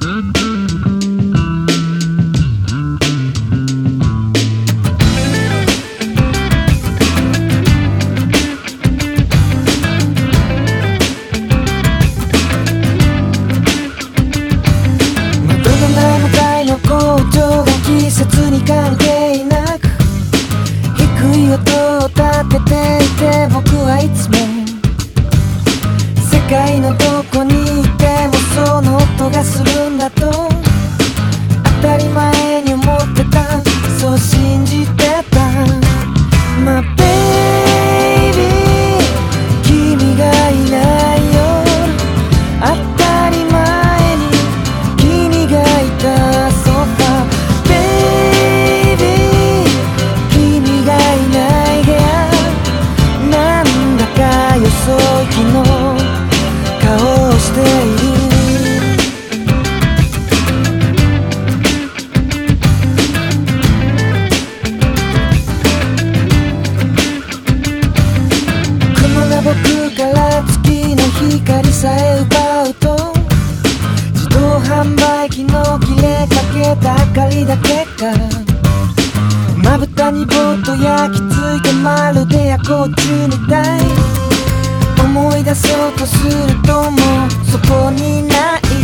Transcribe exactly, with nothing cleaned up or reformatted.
季節に関係なく低い音を立てていて、僕はいつも世界のどこにいてもその音がするんだと当たり前に思ってた、そう信じてた。 My baby 君がいないよ、当たり前に君がいた。ソファよそ行きの顔をしている。雲が僕から月の光さえ奪うと、自動販売機の切れかけた明かりだけがまぶたにぼっと焼き付いて、まるで夜光虫みたい。思い出そうとするともうそこにない。